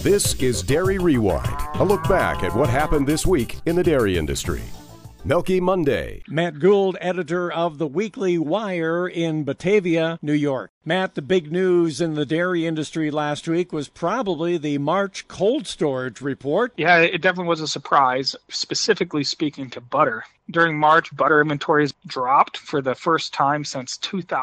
This is Dairy Rewind, a look back at what happened this week in the dairy industry. Milky Monday. Matt Gould, editor of the Weekly Wire in Batavia, New York. Matt, the big news in the dairy industry last week was probably the March cold storage report. Yeah, it definitely was a surprise, specifically speaking to butter. During March, butter inventories dropped for the first time since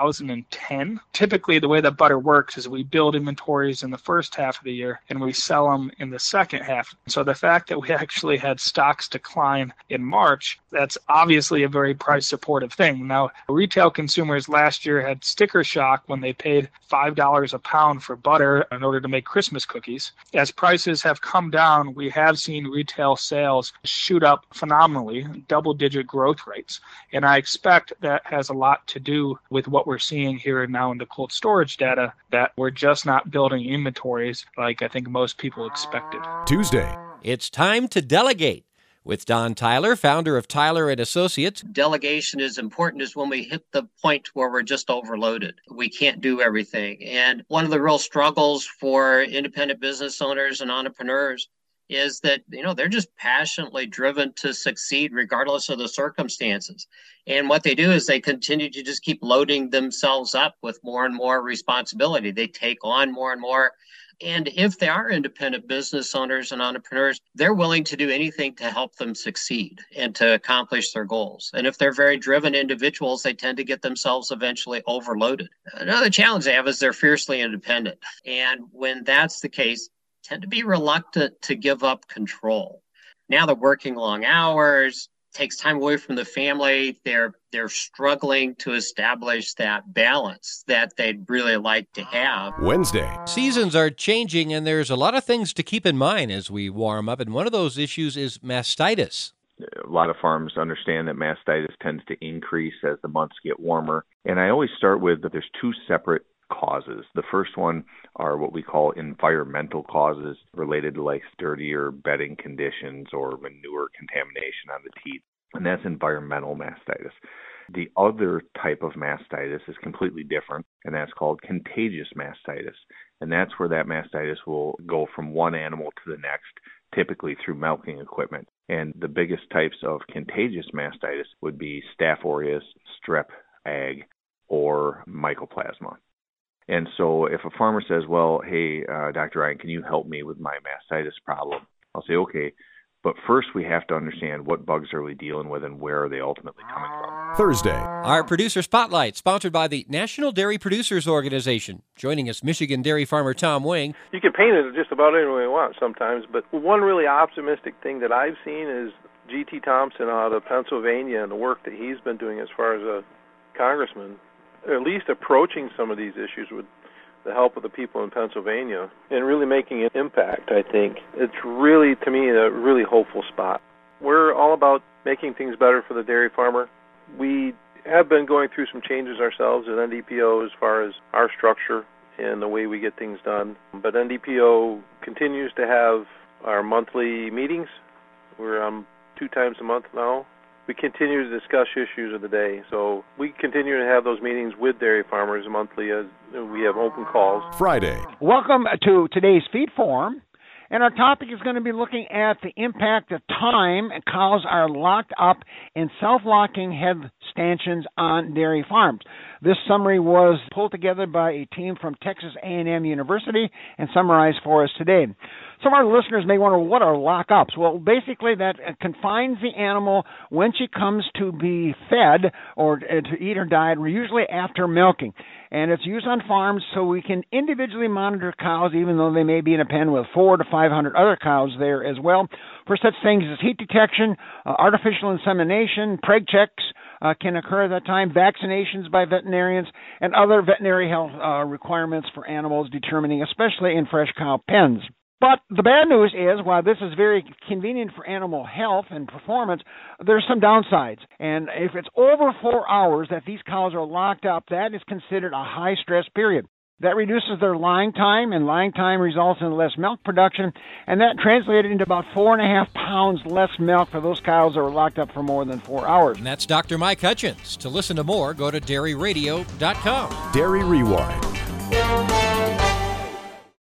2010. Typically, the way that butter works is we build inventories in the first half of the year and we sell them in the second half. So the fact that we actually had stocks decline in March, that's obviously a very price-supportive thing. Now, retail consumers last year had sticker shock when they paid $5 a pound for butter in order to make Christmas cookies. As prices have come down, we have seen retail sales shoot up phenomenally, double-digit growth rates. And I expect that has a lot to do with what we're seeing here and now in the cold storage data, that we're just not building inventories like I think most people expected. Tuesday. It's time to delegate. With Don Tyler, founder of Tyler & Associates. Delegation is important is when we hit the point where we're just overloaded. We can't do everything. And one of the real struggles for independent business owners and entrepreneurs is that, they're just passionately driven to succeed regardless of the circumstances. And what they do is they continue to just keep loading themselves up with more and more responsibility. They take on more and more. And if they are independent business owners and entrepreneurs, they're willing to do anything to help them succeed and to accomplish their goals. And if they're very driven individuals, they tend to get themselves eventually overloaded. Another challenge they have is they're fiercely independent. And when that's the case, tend to be reluctant to give up control. Now they're working long hours, takes time away from the family. They're struggling to establish that balance that they'd really like to have. Wednesday. Seasons are changing, and there's a lot of things to keep in mind as we warm up, and one of those issues is mastitis. A lot of farms understand that mastitis tends to increase as the months get warmer. And I always start with that there's two separate causes. The first one are what we call environmental causes related to like dirtier bedding conditions or manure contamination on the teat, and that's environmental mastitis. The other type of mastitis is completely different, and that's called contagious mastitis, and that's where that mastitis will go from one animal to the next, typically through milking equipment. And the biggest types of contagious mastitis would be Staph aureus, Strep ag, or Mycoplasma. And so if a farmer says, well, hey, Dr. Ryan, can you help me with my mastitis problem? I'll say, okay, but first we have to understand what bugs are we dealing with and where are they ultimately coming from. Thursday. Our Producer Spotlight, sponsored by the National Dairy Producers Organization. Joining us, Michigan dairy farmer Tom Wing. You can paint it just about any way you want sometimes, but one really optimistic thing that I've seen is G.T. Thompson out of Pennsylvania and the work that he's been doing as far as a congressman, at least approaching some of these issues with the help of the people in Pennsylvania and really making an impact, I think. It's really, to me, a really hopeful spot. We're all about making things better for the dairy farmer. We have been going through some changes ourselves at NDPO as far as our structure and the way we get things done. But NDPO continues to have our monthly meetings. We're 2 times a month now. We continue to discuss issues of the day. So we continue to have those meetings with dairy farmers monthly as we have open calls. Friday. Welcome to today's Feed Forum. And our topic is going to be looking at the impact of time cows are locked up in self-locking head stanchions on dairy farms. This summary was pulled together by a team from Texas A&M University and summarized for us today. Some of our listeners may wonder, what are lockups? Well, basically that confines the animal when she comes to be fed or to eat her diet, usually after milking. And it's used on farms so we can individually monitor cows, even though they may be in a pen with 400 to 500 other cows there as well, for such things as heat detection, artificial insemination, preg checks can occur at that time, vaccinations by veterinarians, and other veterinary health requirements for animals determining, especially in fresh cow pens. But the bad news is, while this is very convenient for animal health and performance, there's some downsides. And if it's over 4 hours that these cows are locked up, that is considered a high-stress period. That reduces their lying time, and lying time results in less milk production, and that translated into about 4.5 pounds less milk for those cows that were locked up for more than 4 hours. And that's Dr. Mike Hutchins. To listen to more, go to dairyradio.com. Dairy Rewind.